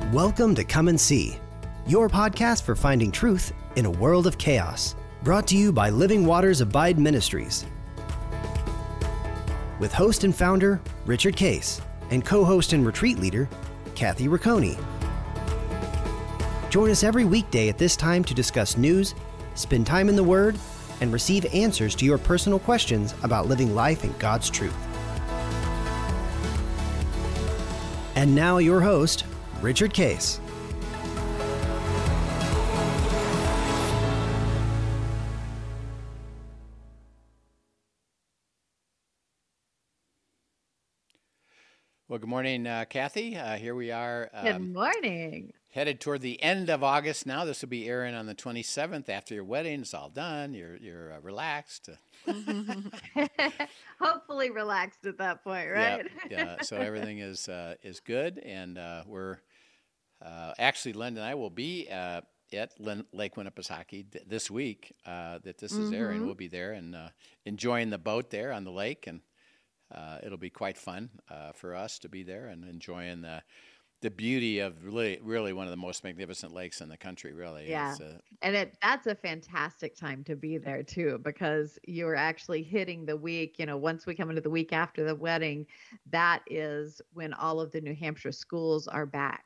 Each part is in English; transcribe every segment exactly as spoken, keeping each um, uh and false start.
Welcome to Come and See, your podcast for finding truth in a world of chaos. Brought to you by Living Waters Abide Ministries. With host and founder, Richard Case, and co-host and retreat leader, Kathy Ricconi. Join us every weekday at this time to discuss news, spend time in the Word, and receive answers to your personal questions about living life in God's truth. And now your host, Richard Case. Well, good morning, uh, Kathy. Uh, here we are. Um, Good morning. Headed toward the end of August now. This will be airing on the twenty-seventh after your wedding. It's all done. You're you're uh, relaxed. Hopefully relaxed at that point, right? Yeah. yeah. So everything is uh, is good, and uh, we're uh, actually Linda and I will be uh, at Lin- Lake Winnipesaukee th- this week. Uh, that this is airing, Mhm. we'll be there and uh, enjoying the boat there on the lake, and uh, it'll be quite fun uh, for us to be there and enjoying the. The beauty of really, really one of the most magnificent lakes in the country, really. Yeah. Is, uh, And it that's a fantastic time to be there too, because you're actually hitting the week, you know, once we come into the week after the wedding, that is when all of the New Hampshire schools are back.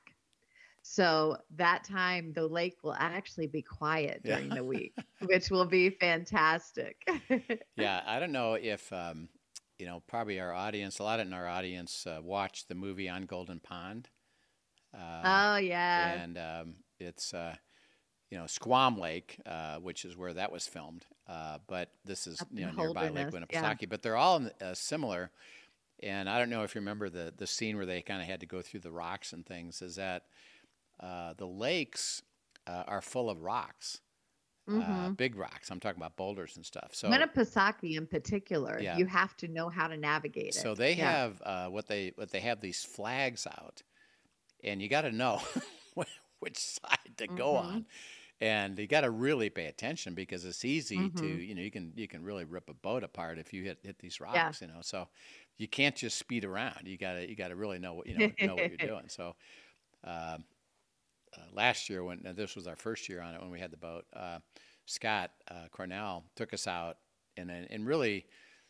So that time the lake will actually be quiet Yeah. during the week, which will be fantastic. yeah, I don't know if, um, you know, probably our audience, a lot in our audience uh, watched the movie On Golden Pond. Uh, Oh yeah. and um, it's, uh, you know, Squam Lake, uh, which is where that was filmed. Uh, but this is, Up in you know, nearby Lake Holderness, yeah. Winnipesaukee. But they're all uh, similar. And I don't know if you remember the, the scene where they kind of had to go through the rocks and things, is that uh, the lakes uh, are full of rocks, uh, Mhm. big rocks. I'm talking about boulders and stuff. So, Winnipesaukee in particular, yeah. you have to know how to navigate So it. they Yeah. have uh, what they what they have these flags out, and you got to know which side to go Mhm. on, and you got to really pay attention because it's easy to Mhm. you know you can you can really rip a boat apart if you hit hit these Yeah. rocks, you know. So you can't just speed around. You gotta you gotta really know what you know know what you're doing. So um, uh, last year when uh, this was our first year on it when we had the boat, uh, Scott uh, Cornell took us out and and really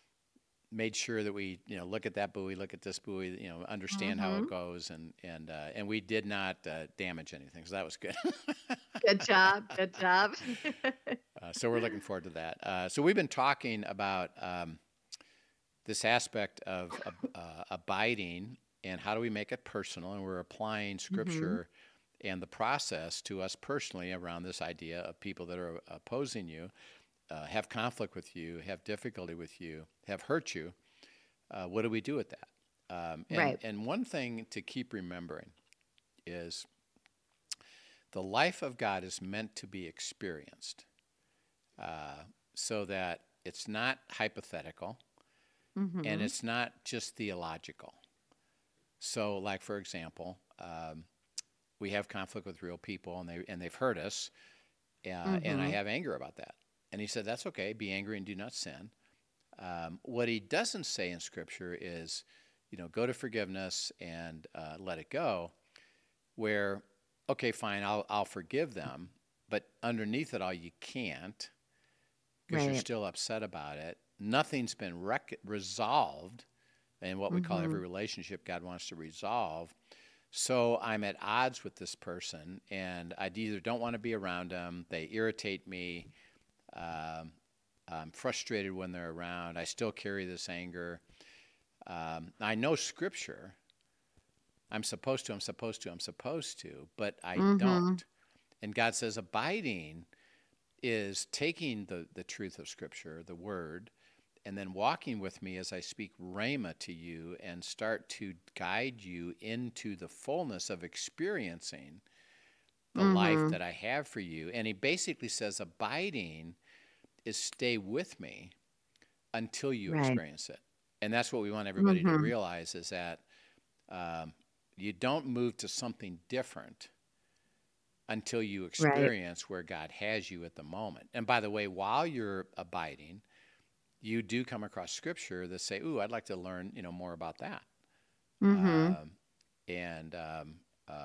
made sure that we, you know, look at that buoy, look at this buoy, you know, understand how it Mhm. goes, and and uh, and we did not uh, damage anything, so that was good. Good job. Good job. uh, so we're looking forward to that. Uh, so we've been talking about um, this aspect of ab- uh, abiding and how do we make it personal, and we're applying Mhm. Scripture and the process to us personally around this idea of people that are opposing you. Uh, have conflict with you, have difficulty with you, have hurt you. Uh, what do we do with that? Um, and Right. and one thing to keep remembering is the life of God is meant to be experienced, uh, so that it's not hypothetical and Mhm. it's not just theological. So, like for example, um, we have conflict with real people, and they and they've hurt us, uh, and I Mhm. have anger about that. And he said, that's okay. Be angry and do not sin. Um, what he doesn't say in Scripture is, you know, go to forgiveness and uh, let it go. Where, okay, fine, I'll I'll forgive them, but underneath it all, you can't because you're Right. still upset about it. Nothing's been rec- resolved, and what we call every Mhm. relationship, God wants to resolve. So I'm at odds with this person, and I either don't want to be around them, they irritate me. Um, I'm frustrated when they're around. I still carry this anger. Um, I know Scripture. I'm supposed to, I'm supposed to, I'm supposed to, but I Mhm. don't. And God says abiding is taking the, the truth of Scripture, the Word, and then walking with me as I speak Rhema to you and start to guide you into the fullness of experiencing the life Mhm. that I have for you. And he basically says abiding is stay with me until you Right. experience it. And that's what we want everybody to Mhm. realize is that um, you don't move to something different until you Right. experience where God has you at the moment. And by the way, while you're abiding, you do come across Scripture that say, ooh, I'd like to learn, you know, more about that. Mhm. Um, and um, uh,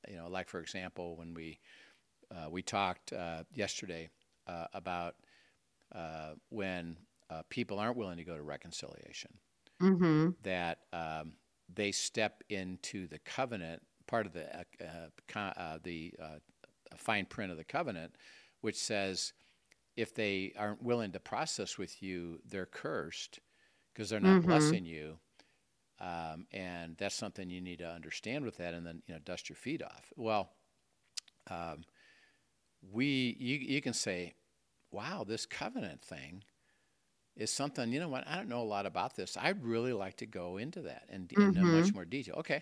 you know, like for example, when we uh, we talked uh, yesterday uh, about uh, when uh, people aren't willing to go to reconciliation, Mm-hmm. that um, they step into the covenant, part of the uh, uh, con- uh, the uh, fine print of the covenant, which says if they aren't willing to process with you, they're cursed because they're not Mm-hmm. blessing you. Um, and that's something you need to understand with that, and then, you know, dust your feet off. Well, um, we you, you can say, wow, this covenant thing is something, you know what, I don't know a lot about this. I'd really like to go into that and in Mm-hmm. much more detail. Okay.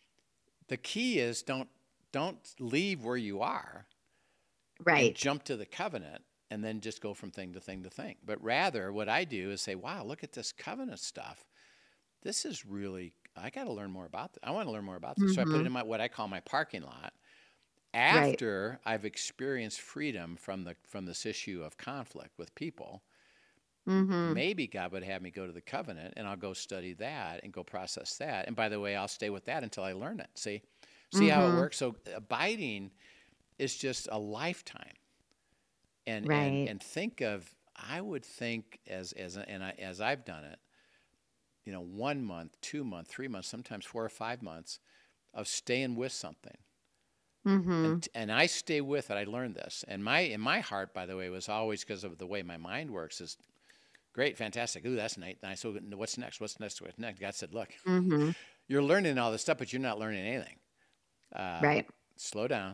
The key is don't don't leave where you are and Right. jump to the covenant and then just go from thing to thing to thing. But rather, what I do is say, wow, look at this covenant stuff. This is really, I got to learn more about this. I want to learn more about this. So I put Mm-hmm. it in my, what I call my parking lot. Right. After I've experienced freedom from the from this issue of conflict with people, Mm-hmm. maybe God would have me go to the covenant, and I'll go study that and go process that. And by the way, I'll stay with that until I learn it. See, see how it Mm-hmm. works. So abiding is just a lifetime. And and Right. and think of, I would think as as and I, as I've done it, you know, one month, two month, three months, sometimes four or five months of staying with something. Mm-hmm. And and I stay with it. I learned this. And my in my heart, by the way, was always, because of the way my mind works, is great, fantastic. Ooh, that's nice. Nice. So what's next? What's next? What's next? God said, look, Mm-hmm. you're learning all this stuff, but you're not learning anything. Uh, Right. slow down.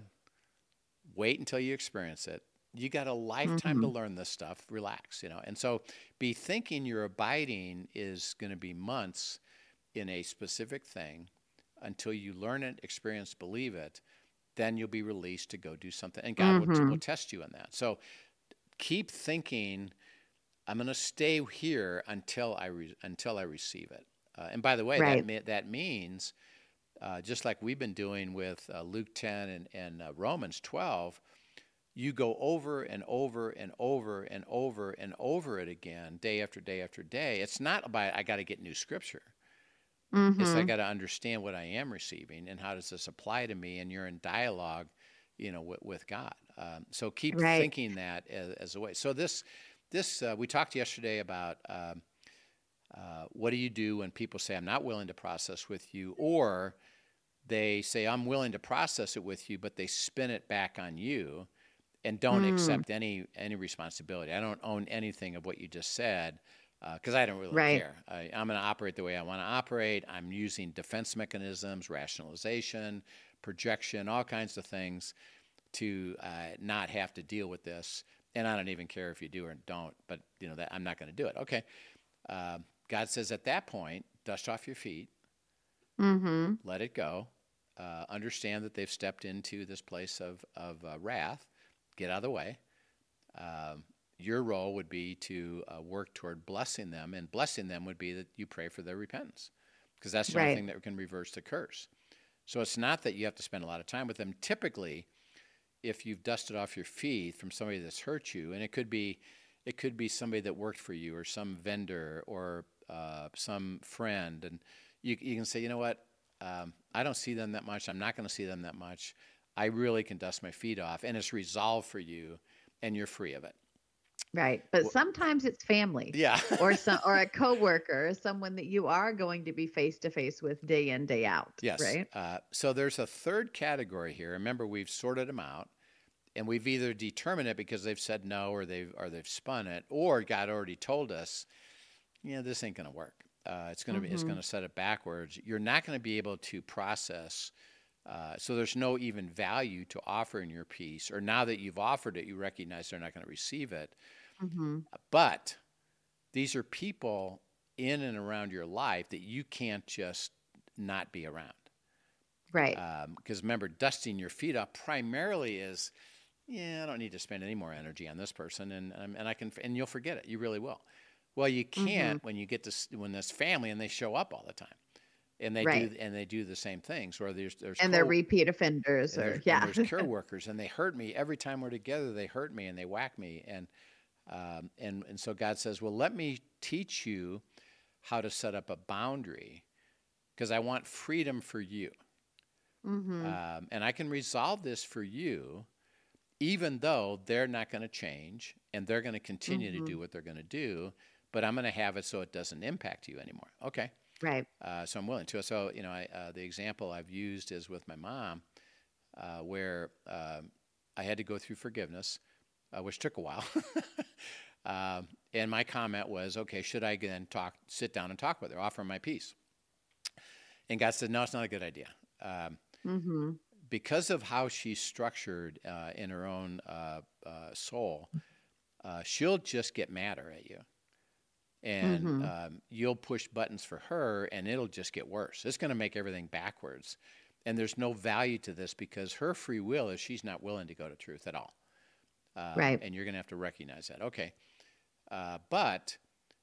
Wait until you experience it. You got a lifetime to Mm-hmm. learn this stuff. Relax, you know. And so be thinking your abiding is going to be months in a specific thing until you learn it, experience, believe it. Then you'll be released to go do something, and God will, Mm-hmm. will test you in that. So keep thinking, I'm going to stay here until I re- until I receive it. Uh, and by the way, that Right. me- that means uh, just like we've been doing with uh, Luke ten and, and uh, Romans twelve, you go over and over and over and over and over it again, day after day after day. It's not about, I got to get new scripture. It's, I Mm-hmm. got to understand what I am receiving and how does this apply to me. And you're in dialogue, you know, with, with God. Um, so keep Right. thinking that as, as a way. So this, this uh, we talked yesterday about um, uh, what do you do when people say, I'm not willing to process with you, or they say, I'm willing to process it with you, but they spin it back on you and don't Mm. accept any any responsibility. I don't own anything of what you just said because uh, I don't really Right. care. I, I'm going to operate the way I want to operate. I'm using defense mechanisms, rationalization, projection, all kinds of things to uh, not have to deal with this. And I don't even care if you do or don't. But you know that I'm not going to do it. Okay. Uh, God says at that point, dust off your feet, Mm-hmm. let it go. Uh, understand that they've stepped into this place of of uh, wrath. Get out of the way. Um, your role would be to uh, work toward blessing them, and blessing them would be that you pray for their repentance, because that's the only Right. thing that can reverse the curse. So it's not that you have to spend a lot of time with them. Typically, if you've dusted off your feet from somebody that's hurt you, and it could be, it could be somebody that worked for you, or some vendor, or uh, some friend, and you you can say, you know what, um, I don't see them that much. I'm not going to see them that much. I really can dust my feet off, and it's resolved for you, and you're free of it. Right. But Well, sometimes it's family yeah. or some or a coworker, someone that you are going to be face to face with day in, day out, Yes. right? Uh, so there's a third category here. Remember, we've sorted them out, and we've either determined it because they've said no, or they've or they've spun it, or God already told us, yeah, this ain't going to work. Uh, it's going to be it's Mm-hmm. going to set it backwards. You're not going to be able to process. Uh, so there's no even value to offering your piece, or now that you've offered it, you recognize they're not going to receive it. Mm-hmm. But these are people in and around your life that you can't just not be around. Right. Because um, remember, dusting your feet up primarily is, yeah, I don't need to spend any more energy on this person, and um, and I can, and you'll forget it. You really will. Well, you can't Mm-hmm. when you get to when this family and they show up all the time, and they Right. do and they do the same things. Or there's there's And they're co repeat offenders, and there's or and yeah. there's coworkers, and they hurt me every time we're together. They hurt me and they whack me, and um, and and so God says, well, let me teach you how to set up a boundary, because I want freedom for you. Mm-hmm. Um, and I can resolve this for you, even though they're not going to change and they're going to continue to Mm-hmm. do what they're going to do, but I'm going to have it so it doesn't impact you anymore. Okay. Right. Uh, so I'm willing to. So, you know, I, uh, the example I've used is with my mom, uh, where um I had to go through forgiveness, uh, which took a while. um, and my comment was, okay, should I then talk, sit down and talk with her, offer my peace? And God said, no, it's not a good idea. Um, Mm-hmm. because of how she's structured uh, in her own uh, uh, soul, uh, she'll just get madder at you. And Mm-hmm. um, you'll push buttons for her, and it'll just get worse. It's going to make everything backwards. And there's no value to this because her free will is she's not willing to go to truth at all. Uh, Right. and you're going to have to recognize that. Okay. Uh, but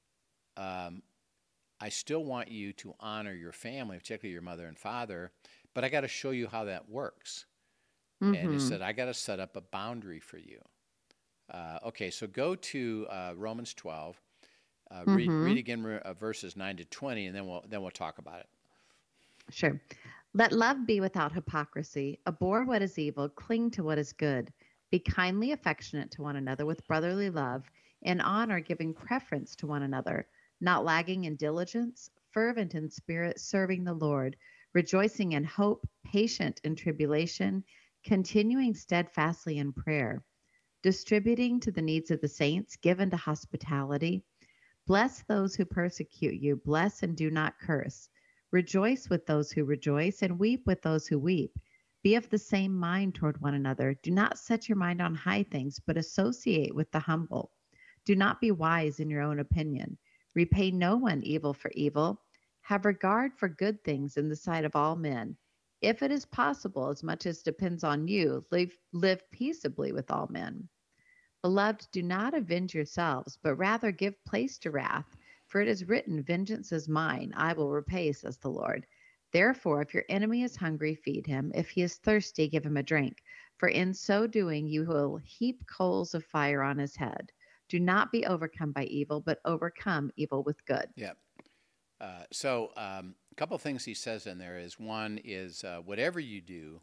um, I still want you to honor your family, particularly your mother and father, but I got to show you how that works. And he Mm-hmm. said, I got to set up a boundary for you. Uh, okay, so go to uh, Romans twelve. Uh, read, Mm-hmm. read again uh, verses nine to twenty, and then we'll then we'll talk about it. Sure. Let love be without hypocrisy. Abhor what is evil. Cling to what is good. Be kindly affectionate to one another with brotherly love, in honor giving preference to one another, not lagging in diligence, fervent in spirit, serving the Lord, rejoicing in hope, patient in tribulation, continuing steadfastly in prayer, distributing to the needs of the saints, given to hospitality. Bless those who persecute you. Bless and do not curse. Rejoice with those who rejoice, and weep with those who weep. Be of the same mind toward one another. Do not set your mind on high things, but associate with the humble. Do not be wise in your own opinion. Repay no one evil for evil. Have regard for good things in the sight of all men. If it is possible, as much as depends on you, live, live peaceably with all men. Beloved, do not avenge yourselves, but rather give place to wrath. For it is written, vengeance is mine, I will repay, says the Lord. Therefore, if your enemy is hungry, feed him. If he is thirsty, give him a drink. For in so doing, you will heap coals of fire on his head. Do not be overcome by evil, but overcome evil with good. Yeah. Uh, so um, a couple of things he says in there is one is uh, whatever you do,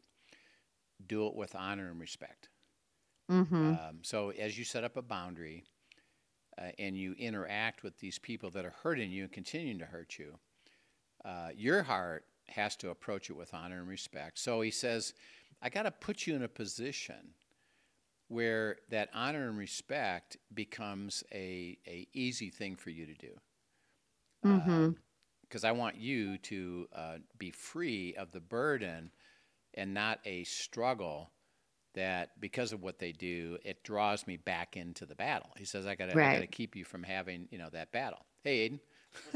do it with honor and respect. Mm-hmm. Um, so as you set up a boundary uh, and you interact with these people that are hurting you and continuing to hurt you, uh, your heart has to approach it with honor and respect. So he says, I got to put you in a position where that honor and respect becomes a, a easy thing for you to do. Mm-hmm. Because um, I want you to uh, be free of the burden and not a struggle that because of what they do, it draws me back into the battle. He says, I gotta, Right. I gotta keep you from having, you know, that battle. Hey, Aiden.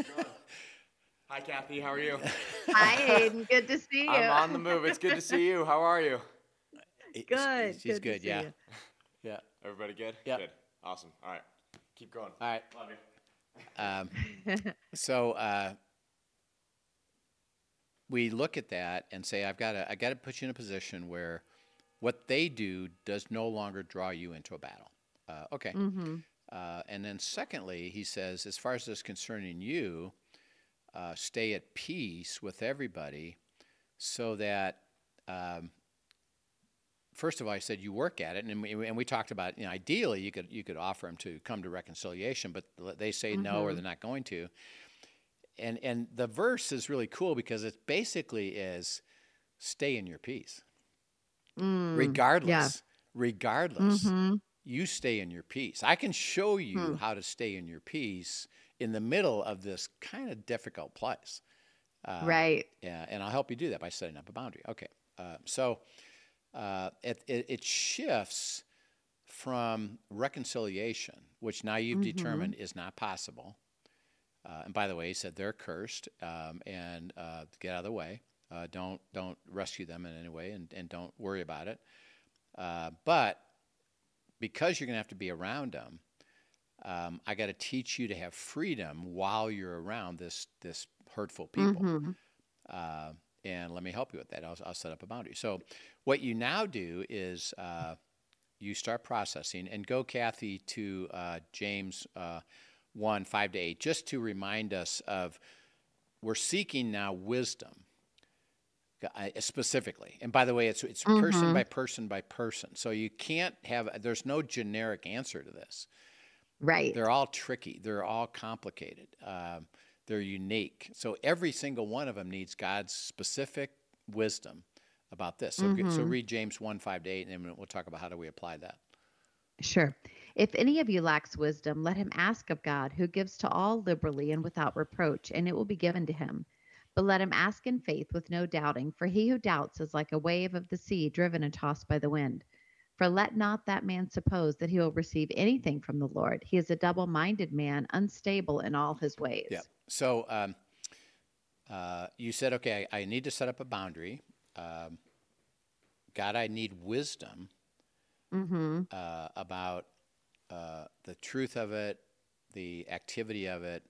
Hi, Kathy. How are you? Hi, Aiden. Good to see you. I'm on the move. It's good to see you. How are you? He- Good. He's, he's Good to good, see yeah. you. Yeah. Everybody good? Yep. Good. Awesome. All right. Keep going. All right. Love you. Um, so uh, we look at that and say, I've got to, I got to put you in a position where what they do does no longer draw you into a battle. Uh, okay. Mm-hmm. Uh, and then secondly, he says, as far as this concerning you, uh, stay at peace with everybody so that, um, first of all, I said you work at it. And we, and we talked about, you know, ideally you could, you could offer them to come to reconciliation, but they say Mm-hmm. no or they're not going to. And, and the verse is really cool because it basically is stay in your peace. Mm. Regardless, Yeah. regardless, Mm-hmm. you stay in your peace. I can show you Hmm. how to stay in your peace in the middle of this kind of difficult place. Uh, Right. Yeah, and I'll help you do that by setting up a boundary. Okay, uh, so uh, it, it, it shifts from reconciliation, which now you've Mhm. determined is not possible. Uh, and by the way, he said they're cursed, um, and uh, get out of the way. Uh, don't don't rescue them in any way, and, and don't worry about it. Uh, but because you're going to have to be around them, um, I got to teach you to have freedom while you're around this this hurtful people. Mhm. Uh, and let me help you with that. I'll, I'll set up a boundary. So what you now do is uh, you start processing, and go, Kathy, to uh, James uh, one, five to eight, just to remind us of we're seeking now wisdom. I, specifically. And by the way, it's it's Mm-hmm. person by person by person. So you can't have, there's no generic answer to this. Right. They're all tricky. They're all complicated. Um, they're unique. So every single one of them needs God's specific wisdom about this. So, g- so Mm-hmm. read James one, five to eight, and then we'll talk about how do we apply that. Sure. If any of you lacks wisdom, let him ask of God, who gives to all liberally and without reproach, and it will be given to him. But let him ask in faith with no doubting, for he who doubts is like a wave of the sea driven and tossed by the wind. For let not that man suppose that he will receive anything from the Lord. He is a double minded man, unstable in all his ways. Yeah. So um, uh, you said, okay, I, I need to set up a boundary. Um, God, I need wisdom Mm-hmm. uh, about uh, the truth of it, the activity of it,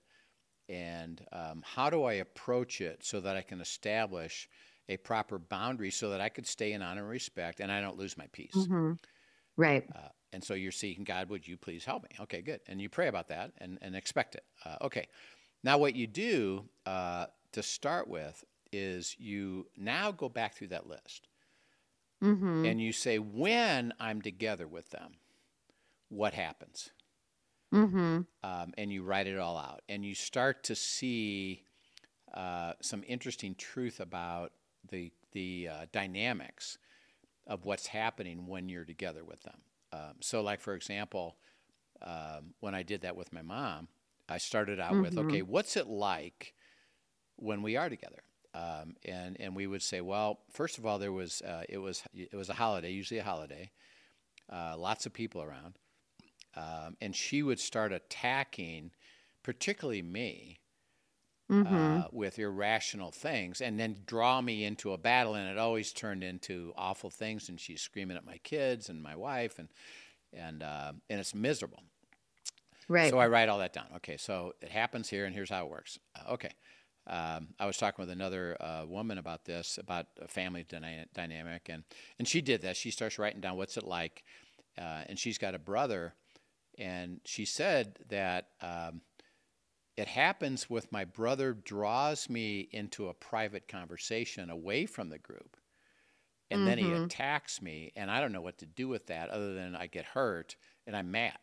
and um, how do I approach it so that I can establish a proper boundary so that I could stay in honor and respect and I don't lose my peace. Mm-hmm. Right. Uh, and so you're seeking, God, would you please help me? Okay, good. And you pray about that and, and expect it. Uh, okay. Now what you do uh, to start with is you now go back through that list Mm-hmm. and you say, when I'm together with them, what happens? Mm-hmm. Um, and you write it all out. And you start to see uh, some interesting truth about the, the uh, dynamics of what's happening when you're together with them. Um, so like, for example, um, when I did that with my mom, I started out with, Mm-hmm. okay, what's it like when we are together? Um, and, and we would say, well, first of all, there was, uh, it was, it was a holiday, usually a holiday, uh, lots of people around. Um, and she would start attacking, particularly me, Mm-hmm. uh, with irrational things, and then draw me into a battle. And it always turned into awful things. And she's screaming at my kids and my wife, and and uh, and it's miserable. Right. So I write all that down. Okay, so it happens here, and here's how it works. Uh, okay. Um, I was talking with another uh, woman about this, about a family dyna- dynamic, and, and she did that. She starts writing down what's it like, uh, and she's got a brother, and she said that um, it happens with my brother draws me into a private conversation away from the group, and then he Mm-hmm. attacks me, and I don't know what to do with that other than I get hurt, and I'm mad.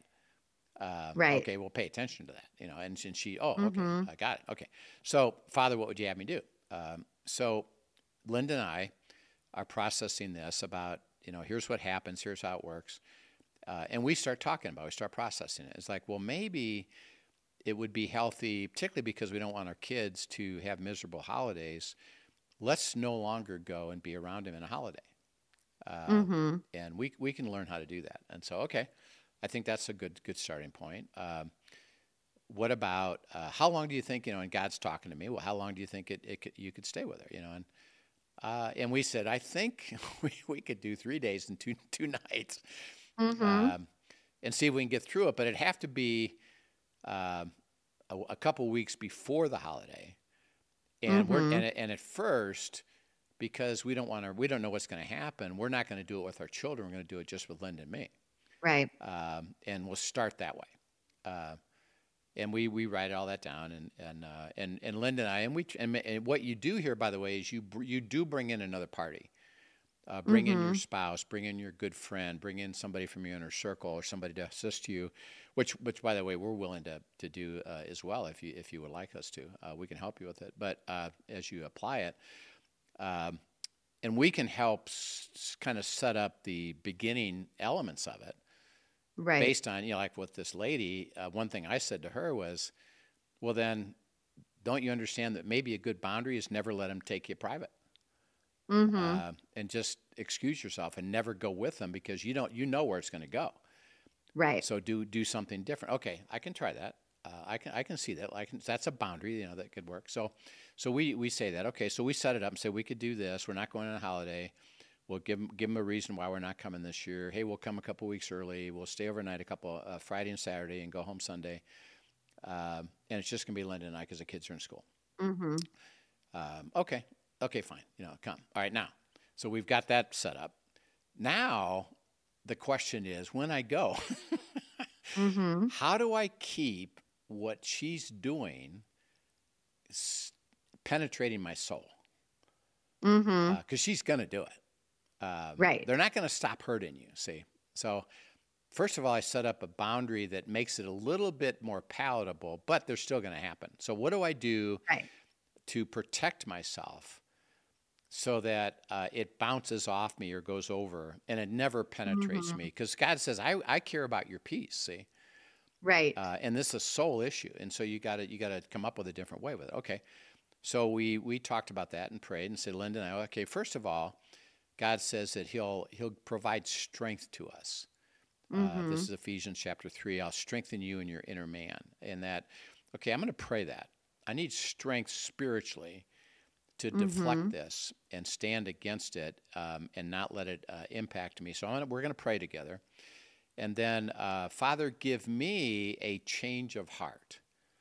Um, Right. okay, well, pay attention to that, you know. And, and she, oh, okay, Mm-hmm. I got it. Okay, so Father, what would you have me do? Um, so Linda and I are processing this about, you know, here's what happens, here's how it works, uh, and we start talking about, it, we start processing it. It's like, well, maybe it would be healthy, particularly because we don't want our kids to have miserable holidays. Let's no longer go and be around them in a holiday, uh, Mm-hmm. and we we can learn how to do that. And so, okay. I think that's a good good starting point. Um, what about uh, how long do you think, you know, and God's talking to me, well, how long do you think it, it could, you could stay with her, you know? And uh, and we said, I think we, we could do three days and two two nights, Mm-hmm. um, and see if we can get through it. But it'd have to be uh, a, a couple weeks before the holiday, and we're Mm-hmm. and, and at first, because we don't want to, we don't know what's going to happen. We're not going to do it with our children. We're going to do it just with Linda and me. Right. Um, and we'll start that way. Uh, and we, we write all that down, and and uh, and and Linda and I, and we and, and what you do here, by the way, is you br- you do bring in another party, uh, bring in your Mm-hmm. spouse, bring in your good friend, bring in somebody from your inner circle or somebody to assist you, which which by the way we're willing to to do uh, as well if you if you would like us to, uh, we can help you with it. But uh, as you apply it, um, and we can help s- kind of set up the beginning elements of it. Right. Based on, you know, like with this lady, uh, one thing I said to her was, well, then don't you understand that maybe a good boundary is never let them take you private, Mm-hmm. uh, and just excuse yourself and never go with them because you don't, you know where it's going to go. Right. So do do something different. Okay, I can try that. Uh, I can I can see that. I can, that's a boundary, you know, that could work. So so we we say that. Okay, so we set it up and say we could do this. We're not going on a holiday. We'll give them, give them a reason why we're not coming this year. Hey, we'll come a couple weeks early. We'll stay overnight a couple uh, Friday and Saturday and go home Sunday. Um, and it's just going to be Linda and I because the kids are in school. Mm-hmm. Um, okay, okay, fine. You know, come. All right, now. So we've got that set up. Now the question is, when I go, Mm-hmm. how do I keep what she's doing s- penetrating my soul? Mm-hmm. because she's going to do it. Um, Right. They're not going to stop hurting you, see? So, first of all, I set up a boundary that makes it a little bit more palatable, but they're still going to happen. So, what do I do Right. to protect myself so that uh, it bounces off me or goes over and it never penetrates Mm-hmm. me? Because God says, I, I care about your peace, see? Right. Uh, and this is a soul issue. And so you got to you got to come up with a different way with it. Okay. So we we talked about that and prayed and said, Linda and I, okay, first of all, God says that he'll he'll provide strength to us. Uh, Mm-hmm. this is Ephesians chapter three. I'll strengthen you in your inner man. And that, okay, I'm going to pray that. I need strength spiritually to deflect Mm-hmm. this and stand against it um, and not let it uh, impact me. So I'm gonna, we're going to pray together. And then, uh, Father, give me a change of heart.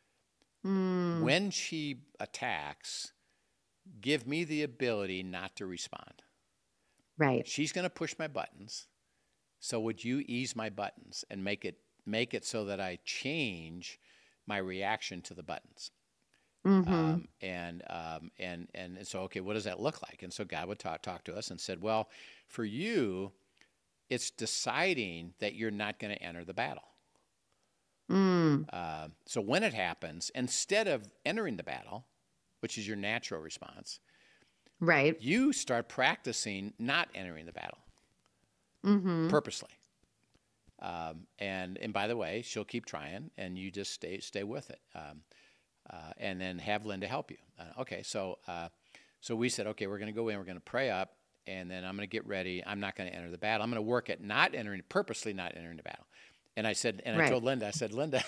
Mm. When she attacks, give me the ability not to respond. Right. She's going to push my buttons. So would you ease my buttons and make it make it so that I change my reaction to the buttons? Mm-hmm. Um, and um, and and and so, okay, what does that look like? And so God would talk talk to us and said, well, for you, it's deciding that you're not going to enter the battle. Mm. Uh, so when it happens, instead of entering the battle, which is your natural response, Right. you start practicing not entering the battle Mm-hmm. purposely. Um, and and by the way, she'll keep trying, and you just stay stay with it. Um, uh, and then have Linda help you. Uh, okay, so uh, so we said, okay, we're going to go in, we're going to pray up, and then I'm going to get ready. I'm not going to enter the battle. I'm going to work at not entering, purposely not entering the battle. And I said, and I Right. told Linda, I said, Linda,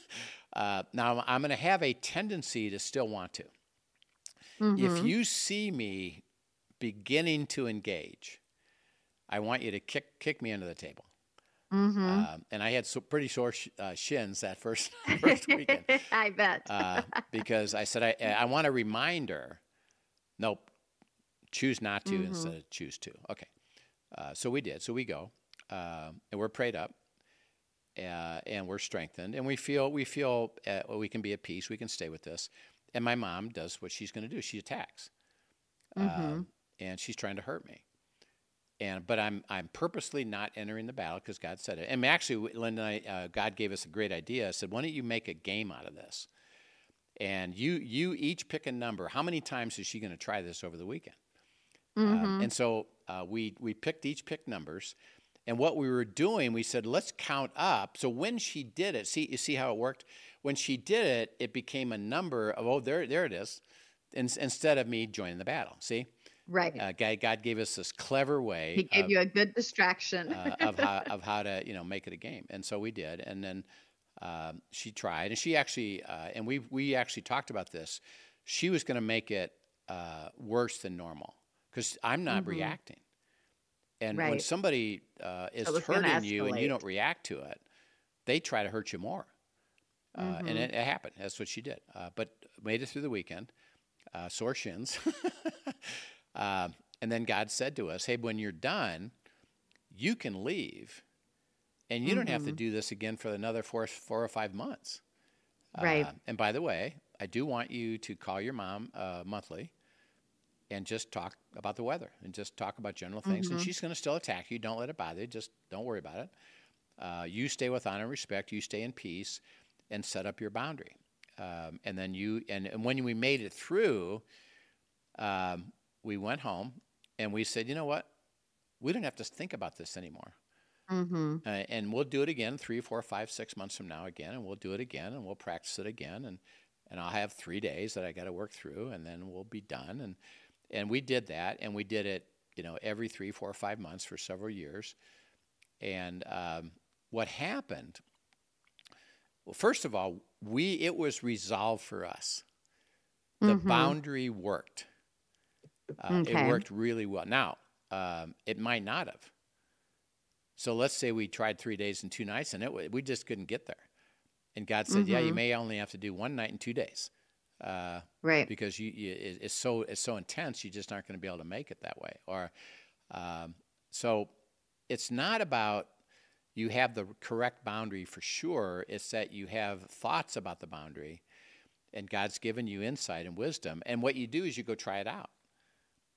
uh, now I'm going to have a tendency to still want to. Mm-hmm. If you see me beginning to engage, I want you to kick kick me under the table. Mm-hmm. Um, and I had so pretty sore sh- uh, shins that first first weekend I bet. uh, because I said I I want a reminder. Nope, choose not to Mhm. instead of choose to. Okay, uh, so we did. So we go, um, and we're prayed up, uh, and we're strengthened, and we feel we feel uh, we can be at peace. We can stay with this. And my mom does what she's going to do. She attacks, Mm-hmm. um, and she's trying to hurt me. And but I'm I'm purposely not entering the battle because God said it. And actually, Linda and I, uh, God gave us a great idea. I said, why don't you make a game out of this? And you you each pick a number. How many times is she going to try this over the weekend? Mm-hmm. Um, and so uh, we we picked each picked numbers. And what we were doing, we said, let's count up. So when she did it, see you see how it worked. When she did it, it became a number of oh there there it is, in, instead of me joining the battle. See. Right. Uh, God, God gave us this clever way He gave of, you a good distraction. uh, of how of how to you know make it a game, and so we did. And then um, she tried, and she actually uh, and we we actually talked about this. She was going to make it uh, worse than normal because I'm not Mhm. reacting. And when Right. somebody uh, is So it's gonna hurting you and you escalate. don't react to it, they try to hurt you more. Uh, and Mhm. it, it happened. That's what she did. Uh, but made it through the weekend, uh, sore shins. uh, and then God said to us, hey, when you're done, you can leave. And you don't have to Mhm. do this again for another four, four or five months. Right. Uh, and by the way, I do want you to call your mom uh, monthly and just talk about the weather and just talk about general things. And Mhm. she's going to still attack you. Don't let it bother you. Just don't worry about it. Uh, you stay with honor and respect. You stay in peace and set up your boundary. Um, and then you, and, and when we made it through, um, we went home and we said, you know what? We don't have to think about this anymore. Mm-hmm. Uh, and we'll do it again three, four, five, six months from now again, and we'll do it again, and we'll practice it again, and and I'll have three days that I got to work through, and then we'll be done. And and we did that, and we did it, you know, every three, four, five months for several years. And um, what happened? Well, first of all, we it was resolved for us. The Mhm. boundary worked. Uh, It Okay. worked really well. Now, um, it might not have. So let's say we tried three days and two nights, and it wa- we just couldn't get there. And God said, "Yeah, you Mhm. may only have to do one night and two days, uh, Right. because you, you it- it's so it's so intense. You just aren't going to be able to make it that way." Or, um, so it's not about you have the correct boundary for sure. It's that you have thoughts about the boundary, and God's given you insight and wisdom. And what you do is you go try it out.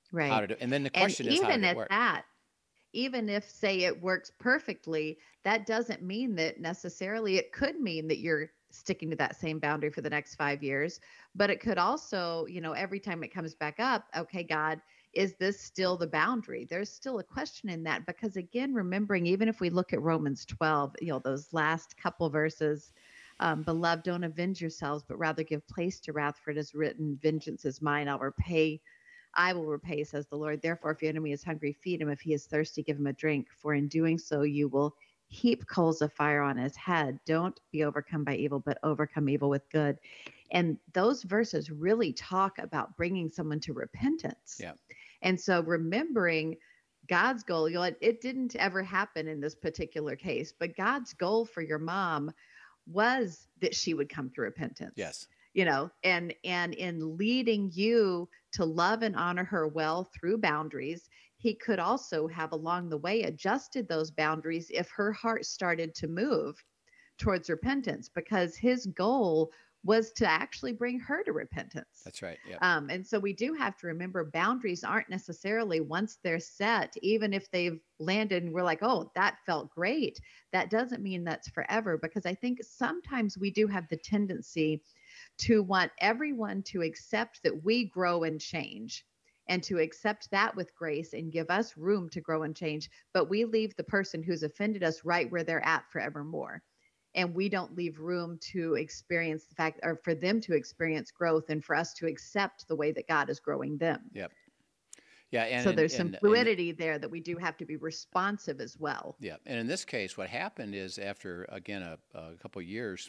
how Right. to do. And then the And question is, how even did it at work? that, even if, say, it works perfectly, that doesn't mean that necessarily it could mean that you're sticking to that same boundary for the next five years. But it could also, you know, every time it comes back up, okay, God, is this still the boundary? There's still a question in that because, again, remembering, even if we look at Romans twelve, you know, those last couple verses, um, beloved, don't avenge yourselves, but rather give place to wrath, for it is written, vengeance is mine, I'll repay. I will repay, says the Lord. Therefore, if your enemy is hungry, feed him. If he is thirsty, give him a drink. For in doing so, you will heap coals of fire on his head. Don't be overcome by evil, but overcome evil with good. And those verses really talk about bringing someone to repentance. Yeah. And so remembering God's goal, you know, it, it didn't ever happen in this particular case, but God's goal for your mom was that she would come to repentance. Yes. You know, and and in leading you to love and honor her well through boundaries, he could also have along the way adjusted those boundaries if her heart started to move towards repentance, because his goal was to actually bring her to repentance. That's right. Yeah. Um, and so we do have to remember boundaries aren't necessarily, once they're set, even if they've landed and we're like, oh, that felt great, that doesn't mean that's forever. Because I think sometimes we do have the tendency to want everyone to accept that we grow and change, and to accept that with grace and give us room to grow and change. But we leave the person who's offended us right where they're at forevermore. And we don't leave room to experience the fact, or for them to experience growth, and for us to accept the way that God is growing them. Yep. Yeah. And, so and- there's some and- and- fluidity there that we do have to be responsive as well. Yeah, and in this case, what happened is after, again, a, a couple of years,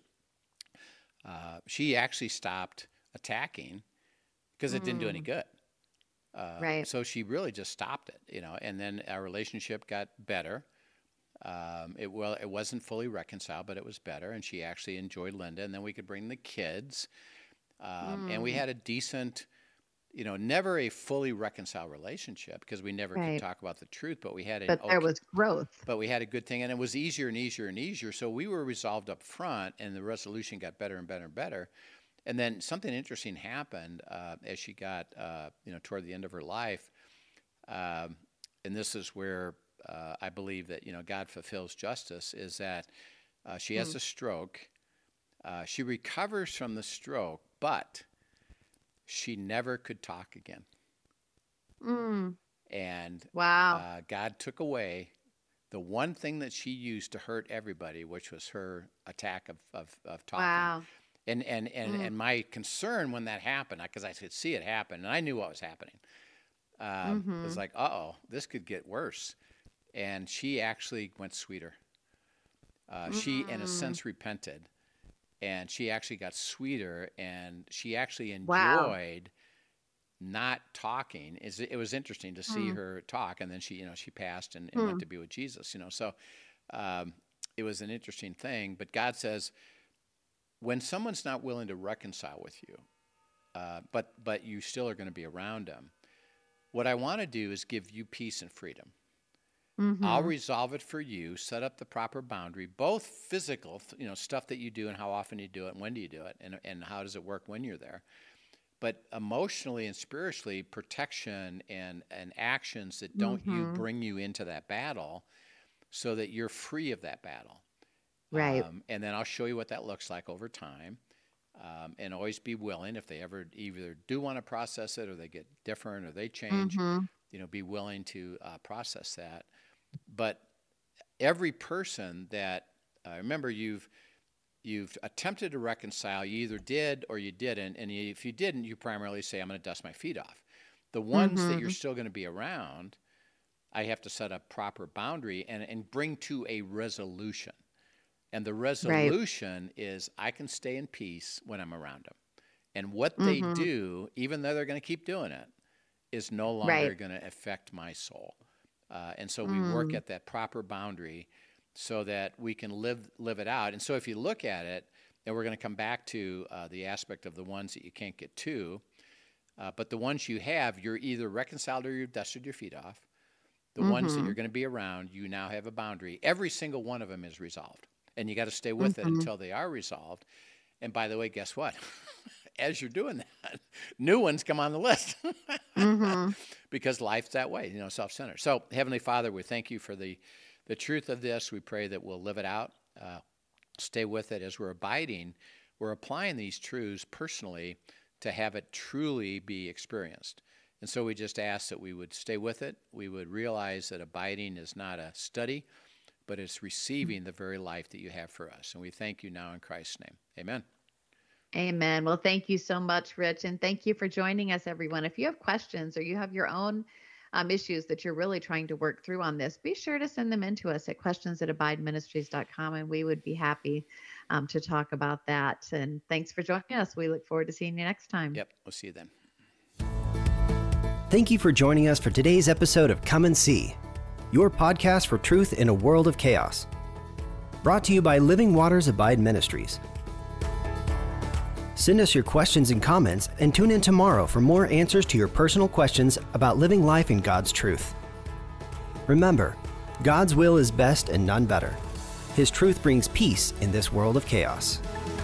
uh, she actually stopped attacking because it didn't do any good. Uh, Right. So she really just stopped it, you know, and then our relationship got better. Um, it well, it wasn't fully reconciled, but it was better, and she actually enjoyed Linda, and then we could bring the kids, um, and we had a decent, you know, never a fully reconciled relationship because we never Right. could talk about the truth, but we had a But there okay- was growth. but we had a good thing, and it was easier and easier and easier. So we were resolved up front, and the resolution got better and better and better. And then something interesting happened uh, as she got, uh, you know, toward the end of her life. Um, and this is where uh, I believe that, you know, God fulfills justice, is that uh, she has a stroke. Uh, she recovers from the stroke, but she never could talk again. Mm. And Wow. uh, God took away the one thing that she used to hurt everybody, which was her attack of, of, of talking. Wow. And and and, Mm. and my concern when that happened, because I could see it happen, and I knew what was happening, um, Mhm. was like, uh-oh, this could get worse. And she actually went sweeter. Uh, She, in a Mm. sense, repented, and she actually got sweeter, and she actually Wow. enjoyed not talking. Is It was interesting to see Mm. her talk, and then she, you know, she passed and, and Mm. went to be with Jesus, you know. So um, it was an interesting thing. But God says, when someone's not willing to reconcile with you, uh, but but you still are going to be around them, what I want to do is give you peace and freedom. I'll Mhm. resolve it for you, set up the proper boundary, both physical, you know, stuff that you do and how often you do it and when do you do it, and, and how does it work when you're there, but emotionally and spiritually, protection and, and actions that don't you Mhm. bring you into that battle so that you're free of that battle. Right. Um, and then I'll show you what that looks like over time. Um, and always be willing, if they ever either do want to process it or they get different or they change, Mhm. you know, be willing to uh, process that. But every person that, uh, remember, you've you've attempted to reconcile, you either did or you didn't. And if you didn't, you primarily say, I'm going to dust my feet off. The ones that you're Mhm. still going to be around, I have to set a proper boundary and, and bring to a resolution. And the Right. resolution is I can stay in peace when I'm around them. And what they Mhm. do, even though they're going to keep doing it, is no longer Right. going to affect my soul. Uh, and so we work Mm. at that proper boundary so that we can live live it out. And so if you look at it, and we're going to come back to uh, the aspect of the ones that you can't get to, uh, but the ones you have, you're either reconciled or you've dusted your feet off. The ones that you're Mhm. going to be around, you now have a boundary. Every single one of them is resolved. And you got to stay with it Mhm. until they are resolved. And by the way, guess what? as you're doing that, new ones come on the list Mm-hmm. because life's that way, you know, self-centered. So, Heavenly Father, we thank you for the, the truth of this. We pray that we'll live it out, uh, stay with it as we're abiding. We're applying these truths personally to have it truly be experienced. And so we just ask that we would stay with it. We would realize that abiding is not a study, but it's receiving the very life that you have for us. And we thank you now in Christ's name. Amen. Amen. Well, thank you so much, Rich. And thank you for joining us, everyone. If you have questions or you have your own um, issues that you're really trying to work through on this, be sure to send them in to us at questions at abide ministries dot com, and we would be happy um, to talk about that. And thanks for joining us. We look forward to seeing you next time. Yep. We'll see you then. Thank you for joining us for today's episode of Come and See, your podcast for truth in a world of chaos. Brought to you by Living Waters Abide Ministries. Send us your questions and comments and tune in tomorrow for more answers to your personal questions about living life in God's truth. Remember, God's will is best and none better. His truth brings peace in this world of chaos.